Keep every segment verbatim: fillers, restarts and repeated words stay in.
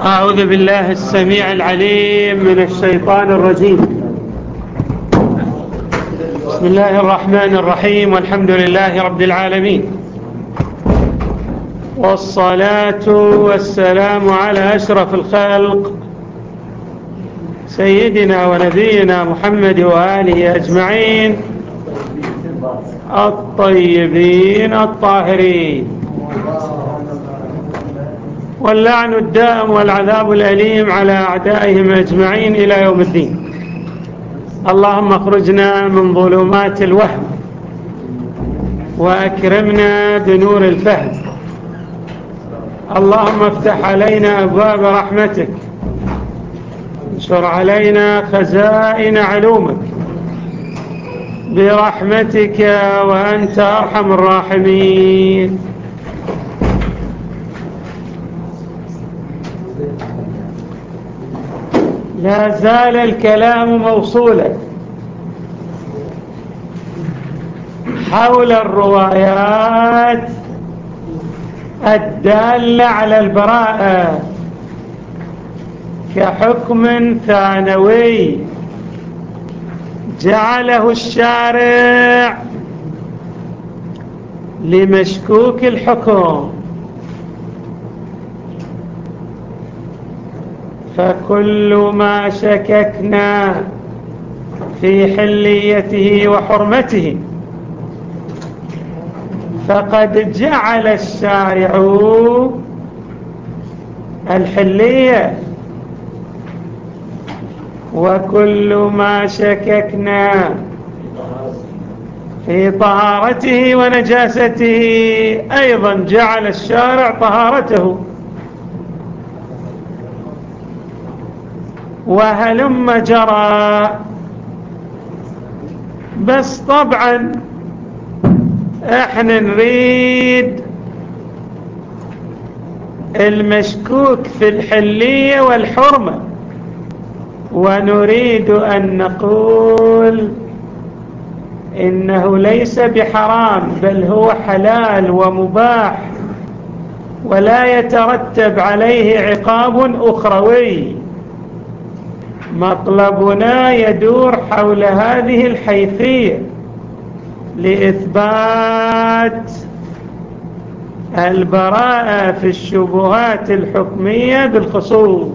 أعوذ بالله السميع العليم من الشيطان الرجيم. بسم الله الرحمن الرحيم، والحمد لله رب العالمين، والصلاة والسلام على أشرف الخلق سيدنا ونبينا محمد وآله أجمعين الطيبين الطاهرين، واللعن الدائم والعذاب الأليم على أعدائهم أجمعين إلى يوم الدين. اللهم اخرجنا من ظلمات الوهم وأكرمنا بنور الفهم. اللهم افتح علينا أبواب رحمتك، انشر علينا خزائن علومك برحمتك وأنت أرحم الراحمين. لا زال الكلام موصولا حول الروايات الدالة على البراءة كحكم ثانوي جعله الشارع لمشكوك الحكم، فكل ما شككنا في حليته وحرمته فقد جعل الشارع الحلية، وكل ما شككنا في طهارته ونجاسته أيضا جعل الشارع طهارته. وهلم جرى. بس طبعا احنا نريد المشكوك في الحلية والحرمة، ونريد أن نقول إنه ليس بحرام، بل هو حلال ومباح ولا يترتب عليه عقاب أخروي. مطلبنا يدور حول هذه الحيثية لإثبات البراءة في الشبهات الحكمية بالخصوص.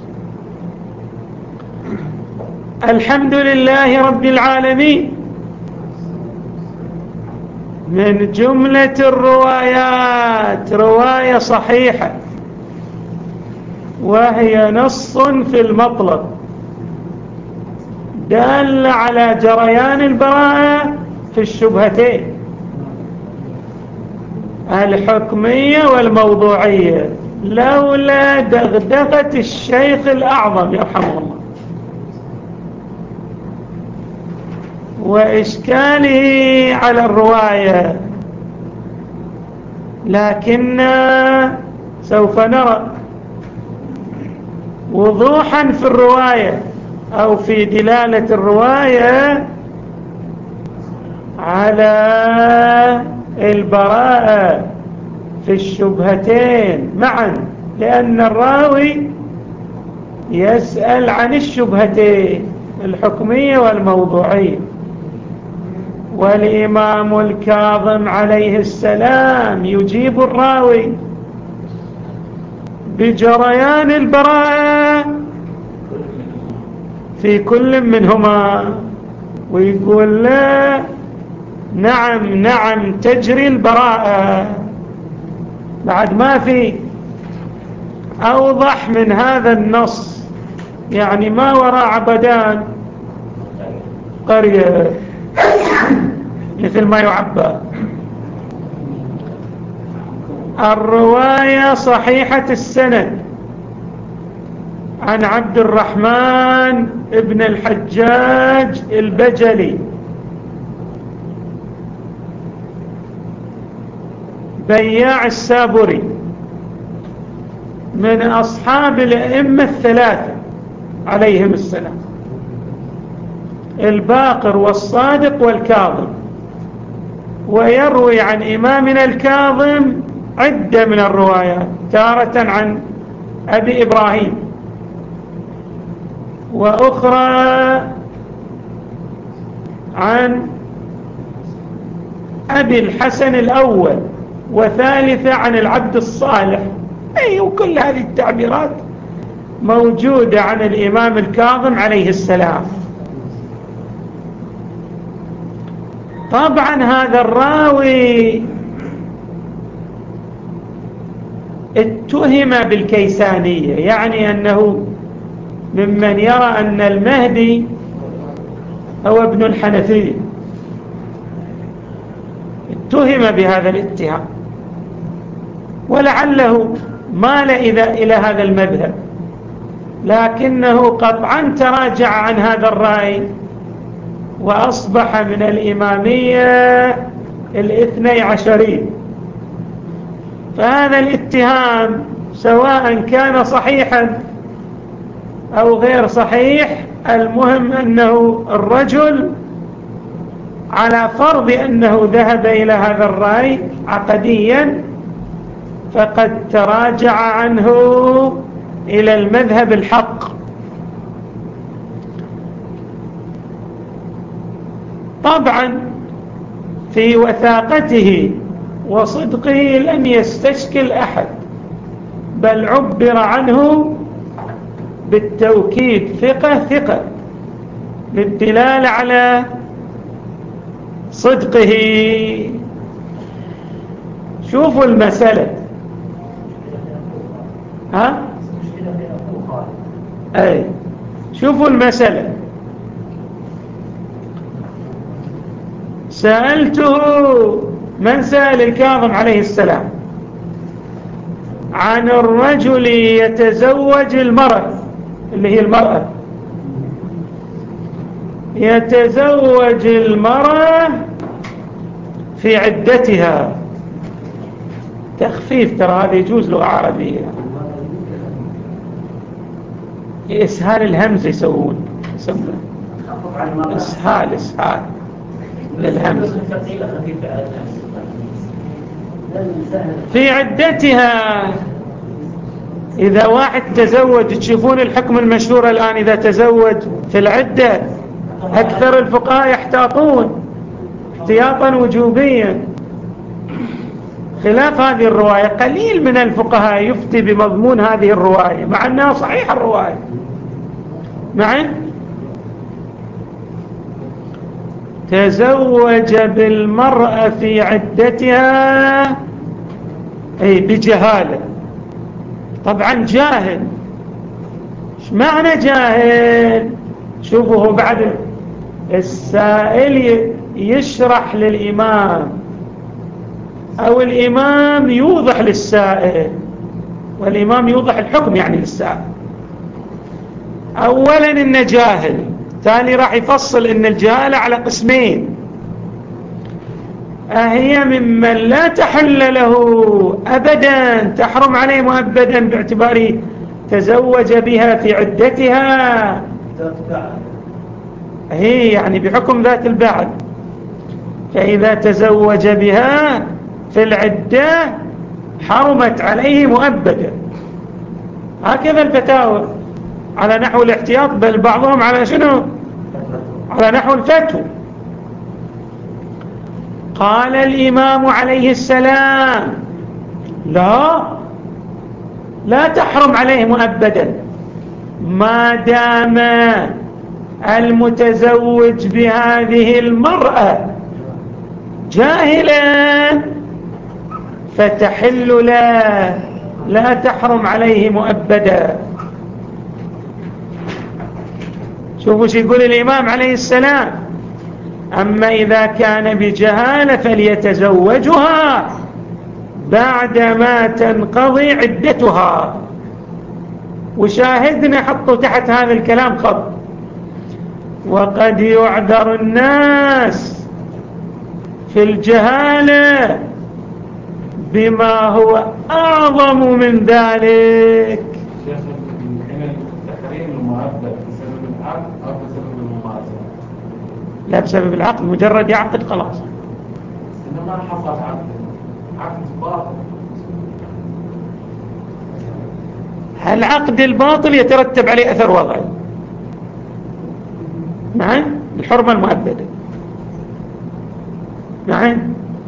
الحمد لله رب العالمين. من جملة الروايات رواية صحيحة وهي نص في المطلب دال على جريان البراءة في الشبهتين الحكمية والموضوعية، لولا دغدغة الشيخ الأعظم يرحمه الله وإشكاله على الرواية، لكن سوف نرى وضوحا في الرواية أو في دلالة الرواية على البراءة في الشبهتين معا، لأن الراوي يسأل عن الشبهتين الحكمية والموضوعية، والإمام الكاظم عليه السلام يجيب الراوي بجريان البراءة في كل منهما، ويقول لا نعم نعم تجري البراءة. بعد ما في أوضح من هذا النص، يعني ما وراء عبدان قرية مثل ما يعبى. الرواية صحيحة السند عن عبد الرحمن ابن الحجاج البجلي بياع السابري من أصحاب الأئمة الثلاثة عليهم السلام، الباقر والصادق والكاظم، ويروي عن إمامنا الكاظم عدة من الروايات، تارة عن أبي إبراهيم، وأخرى عن أبي الحسن الأول، وثالثة عن العبد الصالح. أي وكل هذه التعبيرات موجودة عن الإمام الكاظم عليه السلام. طبعا هذا الراوي اتهم بالكيسانية، يعني أنه ممن يرى أن المهدي هو ابن الحنفية، اتهم بهذا الاتهام، ولعله مال إلى هذا المذهب، لكنه قطعا تراجع عن هذا الرأي وأصبح من الإمامية الاثني عشرين. فهذا الاتهام سواء كان صحيحا أو غير صحيح، المهم أنه الرجل على فرض أنه ذهب إلى هذا الرأي عقديا فقد تراجع عنه إلى المذهب الحق. طبعا في وثاقته وصدقه لم يستشكل أحد، بل عبر عنه بالتوكيد ثقة ثقة للدلالة على صدقه. شوفوا المسألة، ها أي شوفوا المسألة. سألته، من سأل الكاظم عليه السلام عن الرجل يتزوج المرأة، اللي هي المرأة يتزوج المرأة في عدتها، تخفيف، ترى هذا يجوز لغة عربية، إسهال الهمز يسوون، يسمون إسهال إسهال للهمز في عدتها. إذا واحد تزوج، تشوفون الحكم المشهور الآن، إذا تزوج في العدة أكثر الفقهاء يحتاطون احتياطا وجوبيا، خلاف هذه الرواية. قليل من الفقهاء يفتي بمضمون هذه الرواية مع أنها صحيحة الرواية، مع تزوج بالمرأة في عدتها أي بجهالة. طبعا جاهل، ايش معنى جاهل؟ شوفوا بعد السائل يشرح للإمام أو الإمام يوضح للسائل، والإمام يوضح الحكم يعني للسائل. أولا إنه جاهل، ثاني راح يفصل إن الجهالة على قسمين: أهي ممن لا تحل له أبدا، تحرم عليه مؤبدا باعتباره تزوج بها في عدتها، هي يعني بحكم ذات البعل، فإذا تزوج بها في العدة حرمت عليه مؤبدا. هكذا الفتاوى على نحو الاحتياط، بل بعضهم على شنو؟ على نحو الفتوى. قال الإمام عليه السلام: لا لا تحرم عليه مؤبدا ما دام المتزوج بهذه المرأة جاهلا، فتحل له، لا تحرم عليه مؤبدا. شوفوا شو يقول الإمام عليه السلام: أما إذا كان بجهالة فليتزوجها بعدما تنقضي عدتها. وشاهدنا حطوا تحت هذا الكلام خط: وقد يعذر الناس في الجهالة بما هو أعظم من ذلك. لا بسبب العقد، مجرد يعقد خلاص. إنما حصل عقد عقد باطل. العقد الباطل يترتب عليه أثر وضعي نعم الحرمة المؤبدة نعم.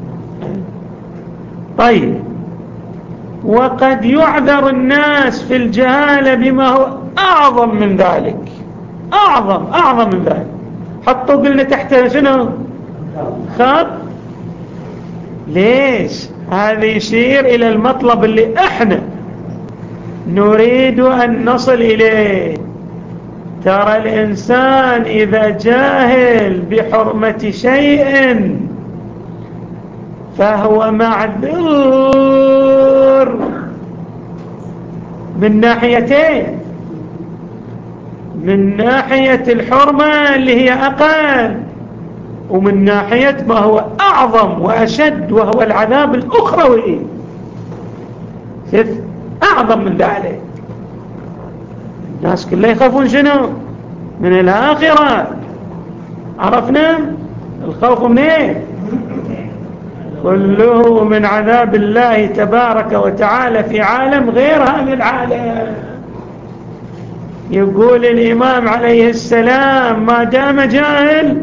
طيب وقد يعذر الناس في الجهالة بما هو أعظم من ذلك أعظم أعظم من ذلك حطوا قلنا تحت شنو خط ليش هذا يشير إلى المطلب اللي احنا نريد أن نصل إليه. ترى الإنسان إذا جاهل بحرمة شيء فهو معذور من ناحيتين، من ناحية الحرمة اللي هي أقل، ومن ناحية ما هو أعظم وأشد وهو العذاب الأخروي أعظم من ذلك. الناس كلها يخافون شنو؟ من الآخرة. عرفنا الخوف من ايه؟ كله من عذاب الله تبارك وتعالى في عالم غير هذا العالم. يقول الإمام عليه السلام ما دام جاهل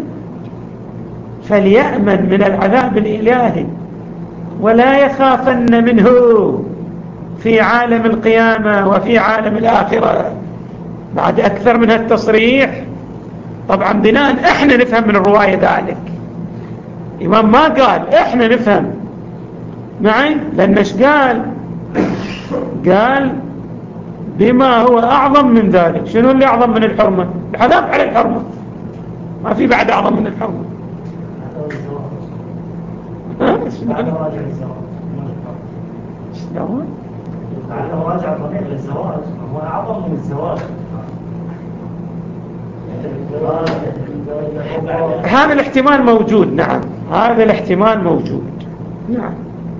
فليأمن من العذاب الإلهي ولا يخافن منه في عالم القيامة وفي عالم الآخرة. بعد أكثر من التصريح طبعا بناء احنا نفهم من الرواية ذلك. الإمام ما قال احنا نفهم معي، لأنش قال قال بما هو أعظم من ذلك. شنو اللي أعظم من الحرمة؟ العذاب على الحرمة، ما في بعد أعظم من الحرمة. ها شلون؟ لعله راجع الضمير للزواج، هو أعظم من الزواج. هذا الاحتمال موجود، نعم هذا الاحتمال موجود، نعم،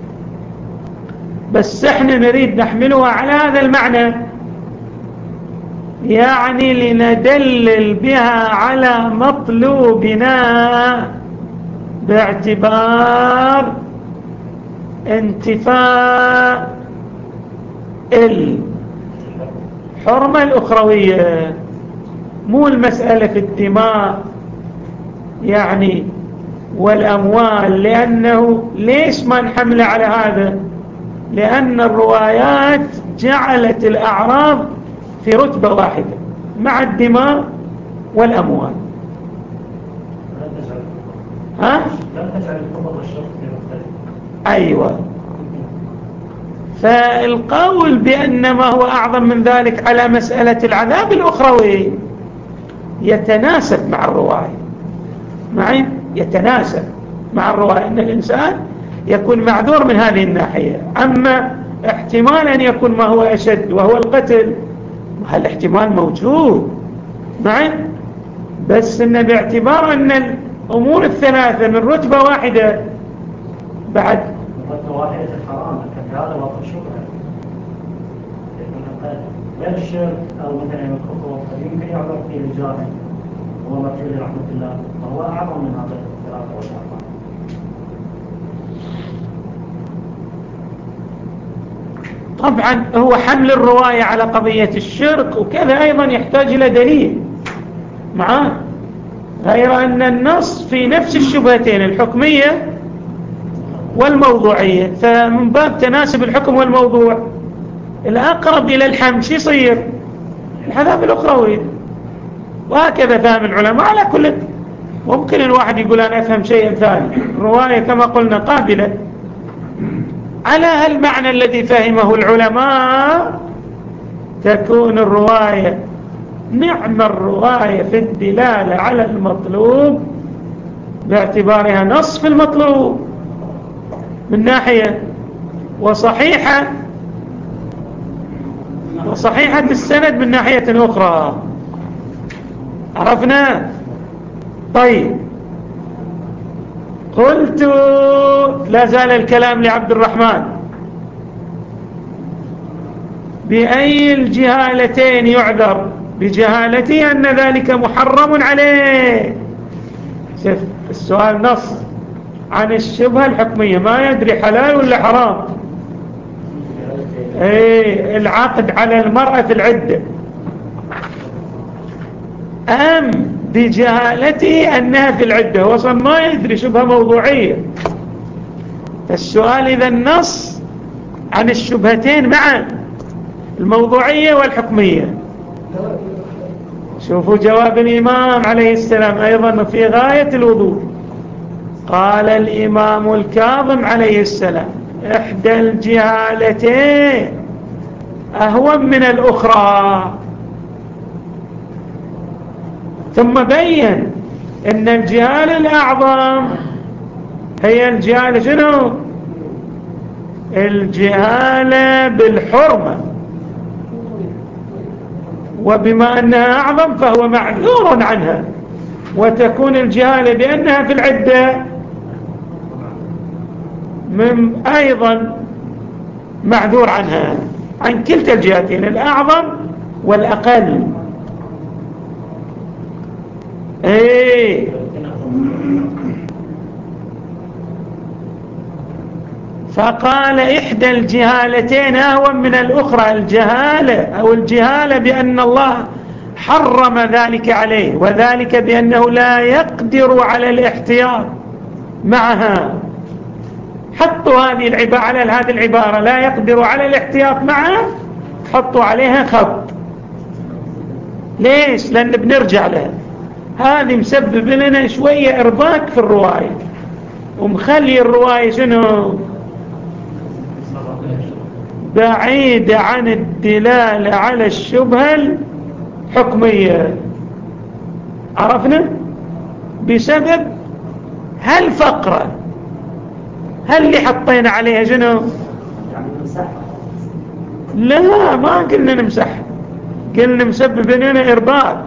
بس احنا نريد نحملها على هذا المعنى، يعني لندلل بها على مطلوبنا باعتبار انتفاء الحرمة الأخروية، مو المسألة في الدماء يعني والأموال. لأنه ليش ما نحمل على هذا؟ لأن الروايات جعلت الأعراض في رتبة واحدة مع الدماء والأموال. ها؟ لم تجعل الكفر والشرك في مختلف. أيوة، فالقول بأن ما هو أعظم من ذلك على مسألة العذاب الأخروي يتناسب مع الرواية، معي يتناسب مع الرواية أن الإنسان يكون معذور من هذه الناحية. أما احتمال أن يكون ما هو أشد وهو القتل، هالاحتمال موجود معي، بس إن باعتبار أن الأمور الثلاثة من رتبة واحدة بعد رتبة واحدة الحرام هذا وقت الشبهة، غير الشرك أو مثلا الكفر يمكن يعذر فيه الجاهل وهو مغفور لرحمة الله، فهو أعظم من هذا الثلاثة والأربعة. طبعا هو حمل الرواية على قضية الشرك وكذا أيضا يحتاج إلى دليل معاه، غير أن النص في نفس الشبهتين الحكمية والموضوعية، فمن باب تناسب الحكم والموضوع الأقرب إلى الحمل شو يصير؟ العذاب الأخروي. وهكذا فهم العلماء. على كل ممكن الواحد يقول أنا أفهم شيئا ثاني، الرواية كما قلنا قابلة على هالمعنى الذي فهمه العلماء، تكون الرواية نعم الرواية في الدلالة على المطلوب باعتبارها نص في المطلوب من ناحية، وصحيحة وصحيحة السند من ناحية أخرى. عرفنا؟ طيب قلت لا زال الكلام لعبد الرحمن بأي الجهالتين يعذر؟ بجهالته أن ذلك محرم عليه. شوف السؤال نص عن الشبهة الحكمية، ما يدري حلال ولا حرام. ايه العقد على المرأة في العدة، أم بجهالته أنها في العدة، هو أصلا ما يدري، شبهة موضوعية. فالسؤال إذا النص عن الشبهتين معا، الموضوعية والحكمية. شوفوا جواب الإمام عليه السلام أيضا في غاية الوضوح. قال الإمام الكاظم عليه السلام: إحدى الجهالتين أهون من الأخرى. ثم بين أن الجهالة الأعظم هي الجهالة شنو؟ الجهالة بالحرمة، وبما أنها أعظم فهو معذور عنها، وتكون الجهالة بأنها في العدة من أيضا معذور عنها، عن كلتا الجهتين، الأعظم والأقل. ايه فقال إحدى الجهالتين أهون من الأخرى، الجهالة أو الجهالة بأن الله حرم ذلك عليه، وذلك بأنه لا يقدر على الاحتياط معها. حطوا هذه العبارة على هذه العبارة، لا يقدر على الاحتياط معها، حطوا عليها خط. ليش؟ لأن بنرجع لها، هذه مسبب لنا شوية إرباك في الرواية، ومخلي الرواية شنو؟ بعيدة عن الدلالة على الشبهة الحكمية. عرفنا؟ بسبب هالفقرة، هل اللي حطينا عليها شنو؟ لا، ما قلنا نمسح، قلنا مسبب لنا إرباك.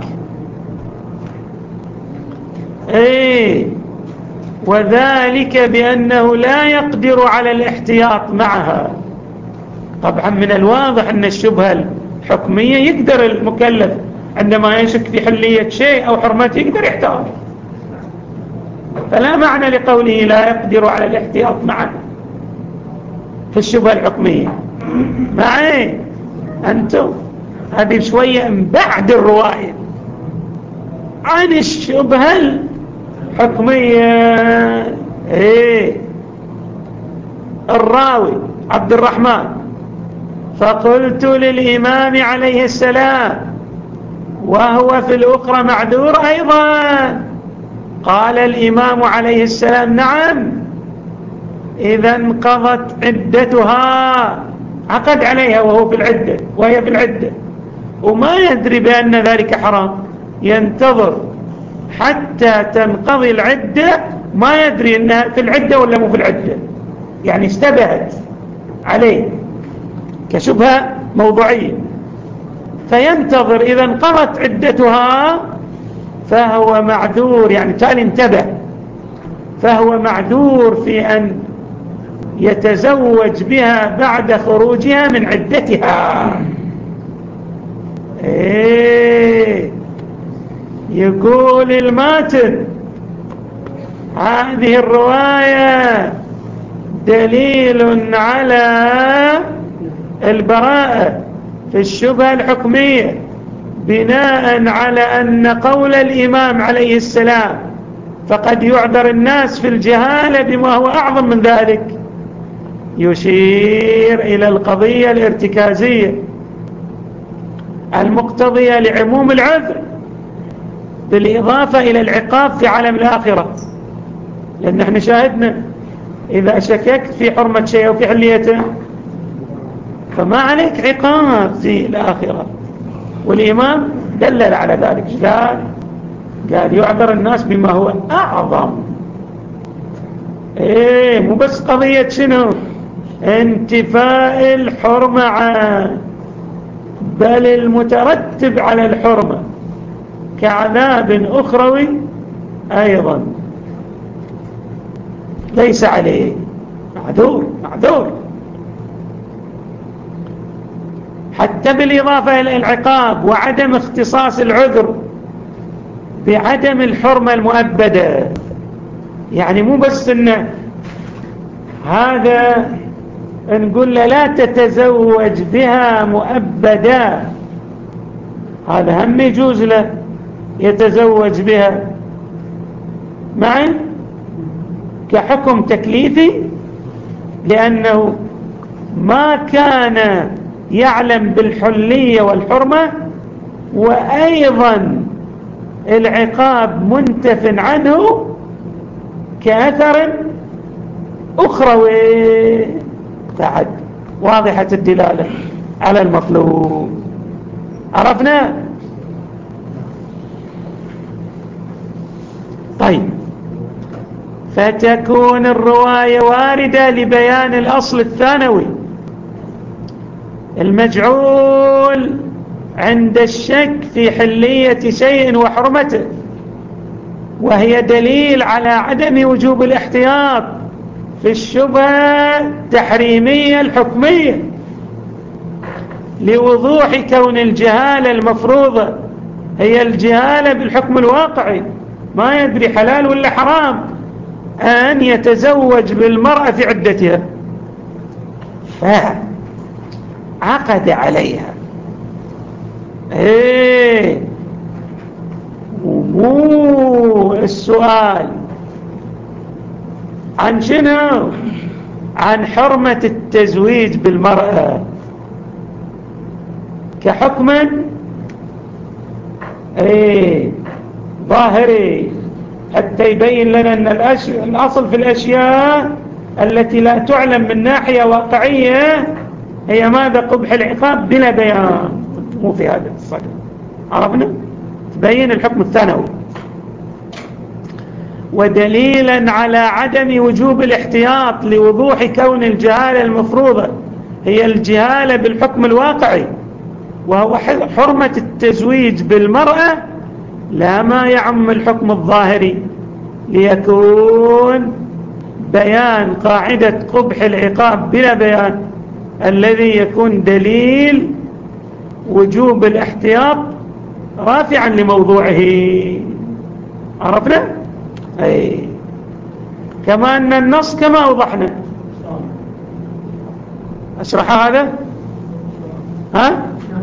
ايه وذلك بأنه لا يقدر على الاحتياط معها. طبعا من الواضح أن الشبهة الحكمية يقدر المكلف عندما يشك في حلية شيء أو حرمته يقدر يحتاط، فلا معنى لقوله لا يقدر على الاحتياط معها في الشبهة الحكمية. معي أنتم هذه شوية من بعد الرواية عن الشبهة الحكمية. ايه الراوي عبد الرحمن: فقلت للإمام عليه السلام وهو في الأخرى معذور أيضا. قال الإمام عليه السلام: نعم، إذا انقضت عدتها، عقد عليها وهو في العدة، وهي في العدة، وما يدري بأن ذلك حرام، ينتظر حتى تنقضي العدة، ما يدري أنها في العدة ولا مو في العدة، يعني اشتبهت عليه كشبهة موضوعية، فينتظر إذا انقضت عدتها فهو معذور، يعني تالي انتبه، فهو معذور في أن يتزوج بها بعد خروجها من عدتها. ايه يقول الماتن: هذه الرواية دليل على البراءة في الشبهة الحكمية، بناء على أن قول الإمام عليه السلام فقد يعذر الناس في الجهالة بما هو أعظم من ذلك، يشير إلى القضية الارتكازية المقتضية لعموم العذر بالإضافة إلى العقاب في عالم الآخرة. لأن احنا شاهدنا إذا شككت في حرمة شيء أو في حليته فما عليك عقاب في الآخرة، والإمام دلل على ذلك. قال قال يعذر الناس بما هو أعظم. إيه مو بس قضية شنو انتفاء الحرمة عن، بل المترتب على الحرمة كعذاب أخروي أيضا ليس عليه، معذور معذور، حتى بالإضافة إلى العقاب وعدم اختصاص العذر بعدم الحرمة المؤبدة. يعني مو بس إن هذا نقول له لا تتزوج بها مؤبدا، هذا هم يجوز له يتزوج بها معي كحكم تكليفي، لأنه ما كان يعلم بالحلية والحرمة، وأيضا العقاب منتف عنه كأثر أخروي تعد واضحة الدلالة على المطلوب. عرفنا؟ طيب، فتكون الرواية واردة لبيان الأصل الثانوي المجعول عند الشك في حلية شيء وحرمته، وهي دليل على عدم وجوب الاحتياط في الشبهة التحريمية الحكمية، لوضوح كون الجهالة المفروضة هي الجهالة بالحكم الواقعي، ما يدري حلال ولا حرام، أن يتزوج بالمرأة في عدتها، فعقد عليها. ايه ومو السؤال عن شنو؟ عن حرمة التزويج بالمرأة كحكم ايه ظاهري، حتى يبين لنا أن الأصل في الأشياء التي لا تعلم من ناحية واقعية هي ماذا؟ قبح العقاب بلا بيان، مو في هذا الصدد. عرفنا؟ تبين الحكم الثانوي. ودليلا على عدم وجوب الاحتياط لوضوح كون الجهالة المفروضة هي الجهالة بالحكم الواقعي، وهو حرمة التزويج بالمرأة، لا ما يعم الحكم الظاهري، ليكون بيان قاعدة قبح العقاب بلا بيان الذي يكون دليل وجوب الاحتياط رافعا لموضوعه. عرفنا؟ أي كما أن النص كما أوضحنا. أشرح هذا؟ ها؟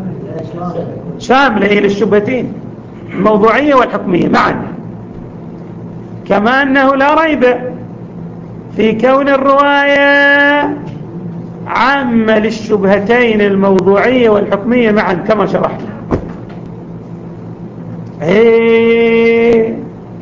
شاملة إلى الشبهتين الموضوعية والحكمية معا، كما أنه لا ريب في كون الرواية عامة للشبهتين الموضوعية والحكمية معا كما شرحنا. إيه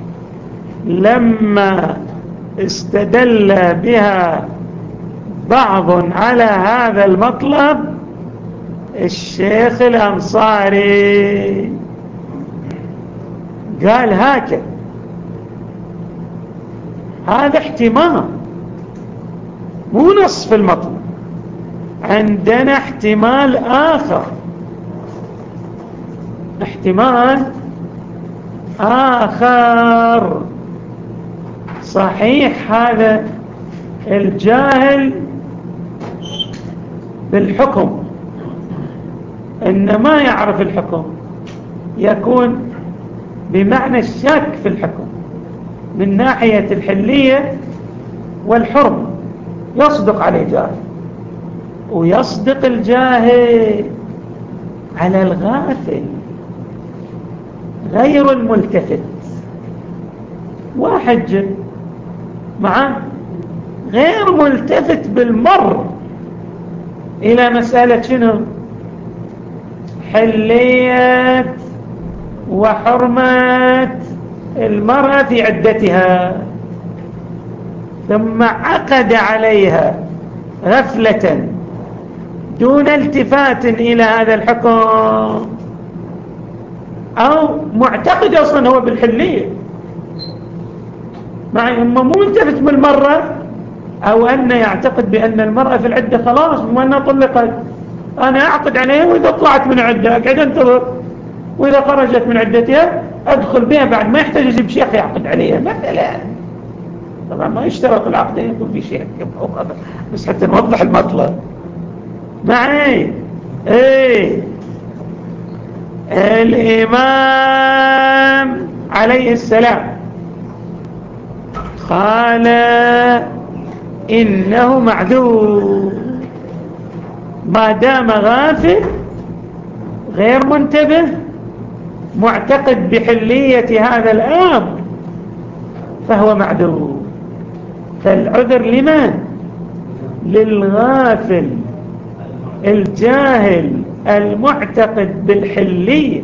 لما استدل بها بعض على هذا المطلب الشيخ الأنصاري قال هكذا، هذا احتمال مو نص في المطلب، عندنا احتمال آخر، احتمال آخر صحيح هذا الجاهل بالحكم إن ما يعرف الحكم يكون بمعنى الشك في الحكم من ناحية الحلية والحرم، يصدق عليه جاهل، ويصدق الجاهل على الغافل غير الملتفت. واحد معه غير ملتفت بالمر إلى مسألة شنو؟ حلية وحرمة المرأة في عدتها، ثم عقد عليها غفلة دون التفات إلى هذا الحكم، أو معتقد أصلا هو بالحلية مع أنه مو ملتفت بالمرة، أو أنه يعتقد بأن المرأة في العدة خلاص بما أنها طلقت أنا أعقد عليها، وإذا طلعت من عدة أقعد أنتظر، وإذا خرجت من عدتها أدخل بها بعد ما يحتاج يجيب شيخ يعقد عليها مثلا. طبعا ما يشترط العقد يكون في شيخ، بس حتى نوضح المطلب معي. ايه الإمام عليه السلام قال إنه معذور، ما دام غافل غير منتبه معتقد بحلية هذا الأمر فهو معذور. فالعذر لمن؟ للغافل الجاهل المعتقد بالحلية،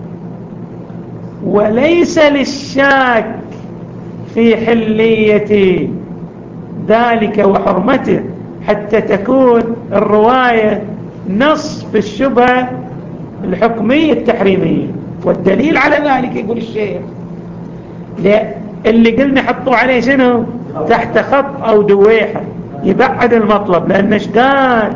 وليس للشاك في حلية ذلك وحرمته، حتى تكون الرواية نص في الشبهة الحكمية التحريمية. والدليل على ذلك يقول الشيخ اللي قلنا حطوا عليه شنو تحت خط أو دويحة يبعد المطلب، لأن ايش قال؟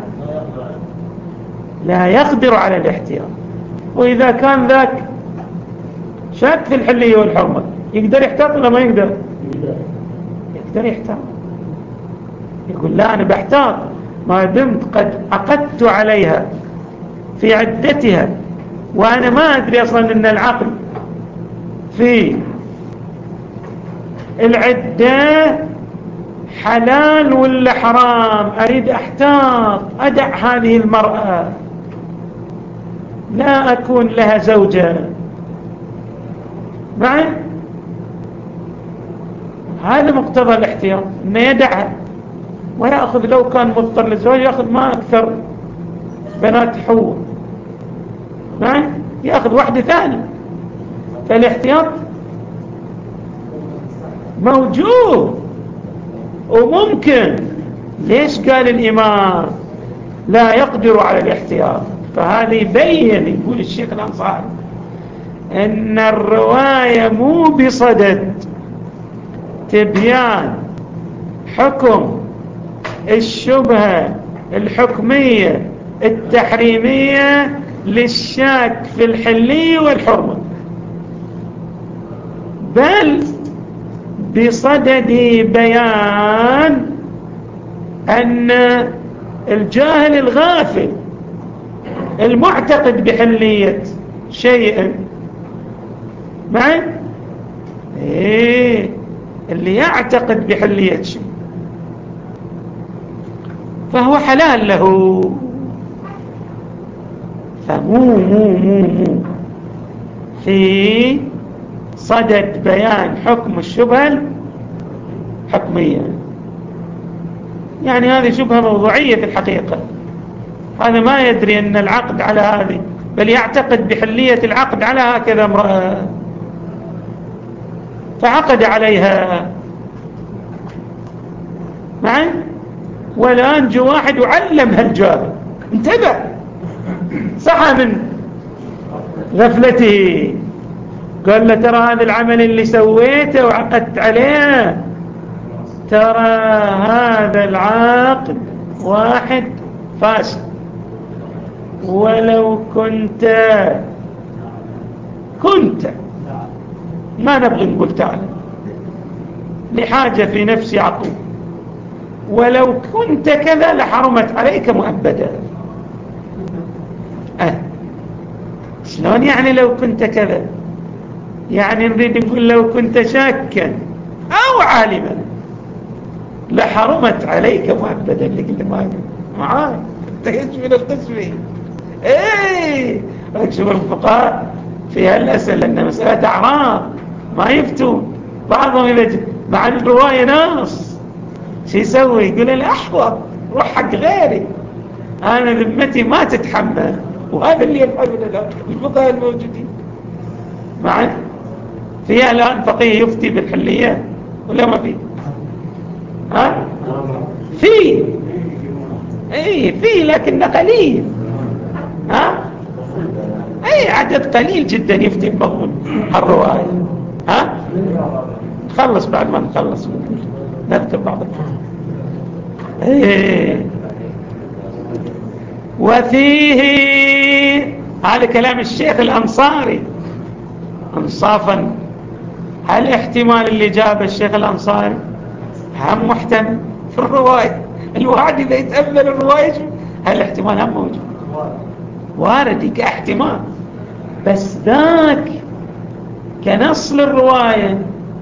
لا يقدر على الاحتياط. وإذا كان ذاك شاك في الحلية والحرمة يقدر يحتاط ولا ما يقدر؟ يقدر يحتاط. يقول لا أنا بحتاط ما دمت قد عقدت عليها في عدتها وأنا ما أدري أصلا أن العقد في العدة حلال ولا حرام، أريد أحتاط أدع هذه المرأة لا أكون لها زوجة معي. هذا مقتضى الاحتياط، أنه يدعها ويأخذ لو كان مضطر للزواج يأخذ ما أكثر بنات حور معي، يأخذ واحدة ثانية. فالاحتياط موجود وممكن. ليش قال الإمام لا يقدر على الاحتياط؟ فهذا يبين يقول الشيخ الأنصاري أن الرواية مو بصدد تبيان حكم الشبهة الحكمية التحريمية للشاك في الحلية والحرمة، بل بصدد بيان أن الجاهل الغافل المعتقد بحلية شيء معي إيه اللي يعتقد بحلية شيء فهو حلال له. فمو مو مو مو في صدد بيان حكم الشبهة الحكمية. يعني هذه شبهة موضوعية في الحقيقة. هذا ما يدري أن العقد على هذه، بل يعتقد بحلية العقد على هكذا امرأة فعقد عليها معي. والآن جو واحد وعلم هالجاهل انتبه صحى من غفلته قال له ترى هذا العمل اللي سويته وعقدت عليه ترى هذا العقد واحد فاسد، ولو كنت كنت ما نبغي نقول تعالى لحاجة في نفسي عقل، ولو كنت كذا لحرمت عليك مؤبدا. أه. شلون يعني لو كنت كذا؟ يعني نريد نقول لو كنت شاكا أو عالما لحرمت عليك مؤبدا. اللي قلت ما معاي تشمل القسمي. ايه شوف الفقهاء في هالأسئلة لأن مسألة أعراض ما يفتون بعضهم إذا مع الرواية ناس شو يسوي؟ يقول الأحوط روح حق غيري أنا ذمتي ما تتحمل. وهذا اللي يفعله الفقهاء الموجودين معه. فيها الآن فقيه يفتي بالحلية ولا ما فيه؟ ها؟ فيه ايه فيه لكن قليل. ها؟ اي عدد قليل جدا يفتي بمضمون الرواية. ها؟ نخلص بعد ما نخلص نذكر بعض الفقه. ايه وفيه هذا كلام الشيخ الأنصاري انصافا. هل احتمال اللي جاب الشيخ الأنصاري هم محتمل في الرواية؟ الواحد إذا يتأمل الرواية هل احتمال هم موجود وارد كاحتمال، بس ذاك كنص للرواية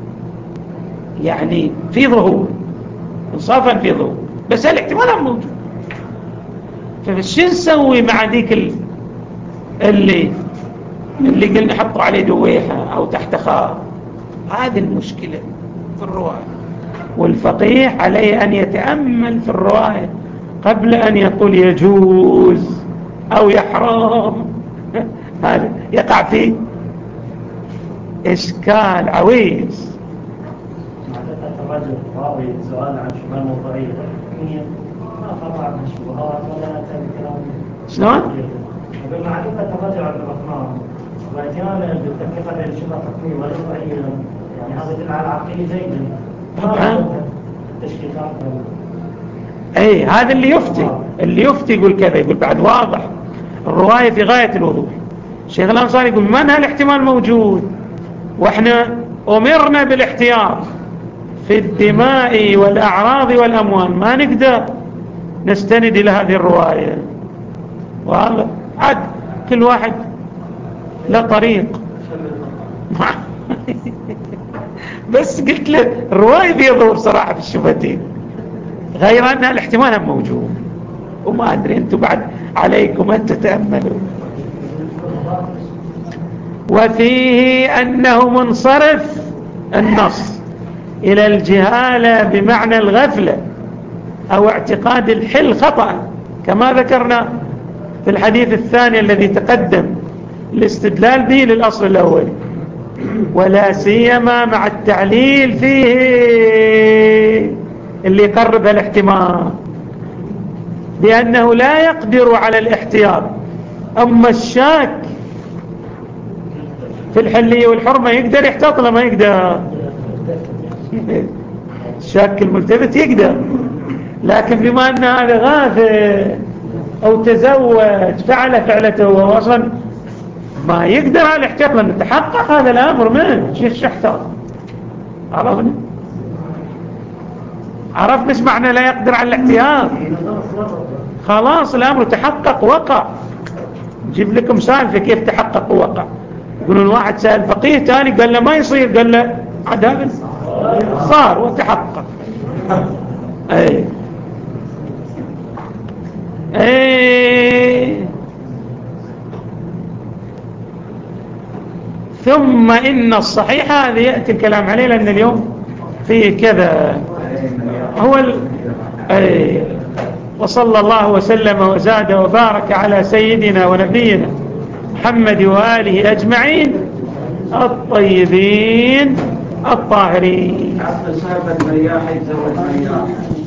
يعني في ظهور انصافا في ظهور، بس الاحتمال هم موجود. فشو نسوي مع ذيك اللي اللي قلنا حطوا عليه دويحة أو تحت خار؟ هذه المشكلة في الرواية. والفقيه عليه أن يتأمل في الرواية قبل أن يقول يجوز أو يحرم. هذا يقع فيه إشكال عويص. الرجل راوي سؤال عن شبهة موضوعية ما خطأ عن الشبهات ولا أتى بكلام. شلون؟ بمعرفة الرجل عبد الرحمن وأتيانا بالتفرقة بين الشبهة الحكمية والوضعية، يعني هذا يدل على عقلية جيدة. طبعا. تشكيكات. أي هذا اللي يفتي اللي يفتي يقول كذا، يقول بعد واضح الرواية في غاية الوضوح. الشيخ الأنصاري يقول من هالاحتمال موجود، وإحنا أمرنا بالاحتياط في الدماء والأعراض والأموال، ما نقدر نستند إلى هذه الرواية. والله عد كل واحد له طريق. بس قلت له الرواية فيها ظهور صراحة في الشبهتين، غير أنها الاحتمال موجود، وما أدري أنتم بعد عليكم أن تتأملوا. وفيه أنه منصرف النص إلى الجهالة بمعنى الغفلة أو اعتقاد الحل خطأ، كما ذكرنا في الحديث الثاني الذي تقدم الاستدلال به للأصل الأول، ولا سيما مع التعليل فيه اللي يقرب الاحتمال بأنه لا يقدر على الاحتياط. أما الشاك في الحلية والحرمة يقدر يحتاط ولا ما يقدر؟ الشاك الملتفت يقدر، لكن بما أن هذا غافل أو تزوج فعل فعلته وهو أصلا ما يقدر على الاحتياط، لأنه تحقق هذا الأمر من شيخ احتاط. عرفنا عرفنا ايش معنى لا يقدر على الاحتياط؟ خلاص الأمر تحقق وقع. نجيب لكم سالفة كيف تحقق ووقع. يقولون واحد سأل فقيه تاني قال له ما يصير، قال له عدم صار وتحقق. اي اي ثم إن الصحيح هذا يأتي الكلام عليه، لأن اليوم فيه كذا هو ال... أي. وصلى الله وسلم وزاد وبارك على سيدنا ونبينا محمد وآله أجمعين الطيبين الطاهرين.